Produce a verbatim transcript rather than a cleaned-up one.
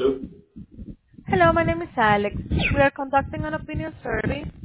Hello, my name is Alex. We are conducting an opinion survey